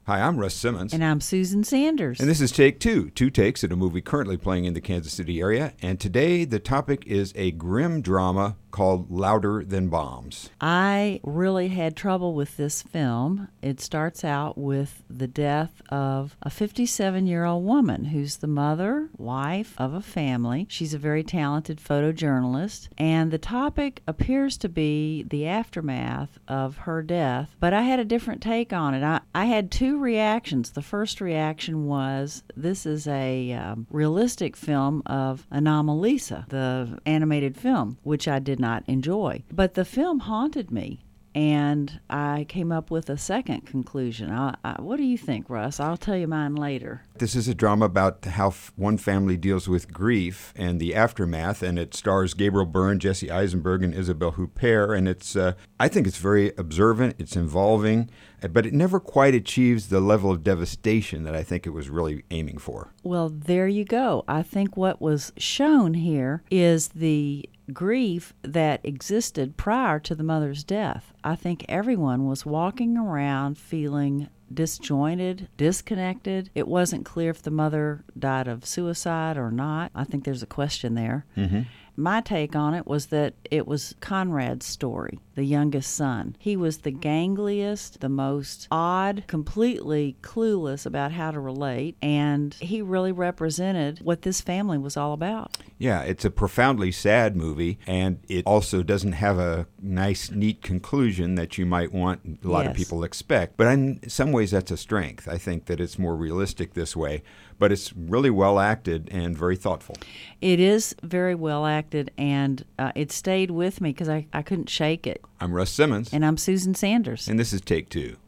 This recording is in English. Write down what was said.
Hi, I'm Russ Simmons. And I'm Susan Sanders. And this is Take Two, two takes at a movie currently playing in the Kansas City area. And today the topic is a grim drama called Louder Than Bombs. I really had trouble with this film. It starts out with the death of a 57-year-old woman who's the mother, wife of a family. She's a very talented photojournalist. And the topic appears to be the aftermath of her death. But I had a different take on it. I had two reactions. The first reaction was, this is a realistic film of Anomalisa, the animated film, which I did not enjoy. But the film haunted me, and I came up with a second conclusion. What do you think, Russ? I'll tell you mine later. This is a drama about how one family deals with grief and the aftermath, and it stars Gabriel Byrne, Jesse Eisenberg, and Isabelle Huppert, and it's I think it's very observant, it's involving, but it never quite achieves the level of devastation that I think it was really aiming for. Well, there you go. I think what was shown here is the grief that existed prior to the mother's death. I think everyone was walking around feeling disjointed, disconnected. It wasn't clear if the mother died of suicide or not. I think there's a question there. Mm-hmm. My take on it was that it was Conrad's story, the youngest son. He was the gangliest, the most odd, completely clueless about how to relate, and he really represented what this family was all about. Yeah, it's a profoundly sad movie, and it also doesn't have a nice, neat conclusion that you might want a lot of people expect. But in some ways, that's a strength. I think that it's more realistic this way, but it's really well acted and very thoughtful. It is very well acted, and it stayed with me because I couldn't shake it. I'm Russ Simmons. And I'm Susan Sanders. And this is Take Two.